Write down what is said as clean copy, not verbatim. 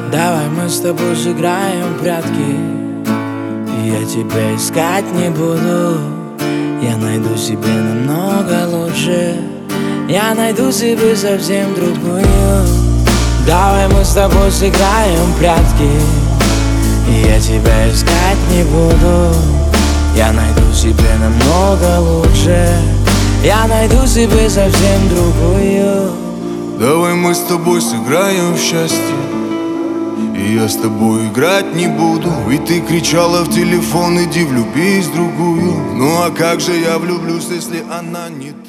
Давай мы с тобой сыграем в прятки, я тебя искать не буду. Я найду себе намного лучше, я найду себе совсем другую. Давай мы с тобой сыграем в прятки, я тебя искать не буду. Я найду себе намного лучше, я найду себе совсем другую. Давай мы с тобой сыграем в счастье, и я с тобой играть не буду. Ведь ты кричала в телефон: иди влюбись в другую. Ну а как же я влюблюсь, если она не ты?